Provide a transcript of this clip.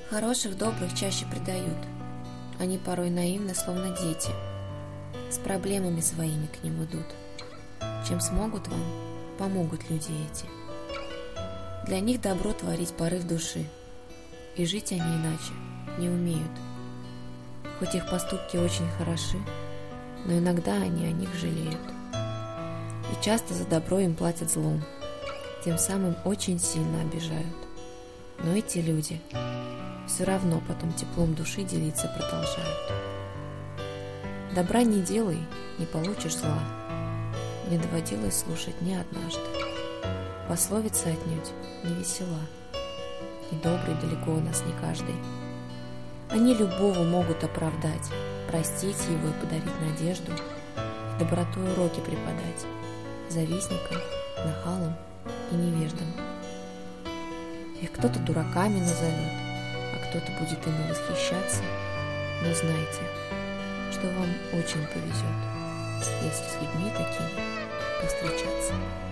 Хороших, добрых чаще предают. Они порой наивны, словно дети. С проблемами своими к ним идут. Чем смогут вам, помогут люди эти. Для них добро творить порыв души. И жить они иначе не умеют. Хоть их поступки очень хороши, но иногда они о них жалеют. И часто за добро им платят злом, тем самым очень сильно обижают. Но эти люди все равно потом теплом души делиться продолжают. Добра не делай, не получишь зла. Мне доводилось слушать не однажды. Пословица отнюдь не весела. И добрый далеко у нас не каждый. Они любого могут оправдать, простить его и подарить надежду, и доброту уроки преподать завистникам, нахалам и невеждам. Их кто-то дураками назовет, а кто-то будет ими восхищаться, но знайте, что вам очень повезет, если с людьми такими повстречаться.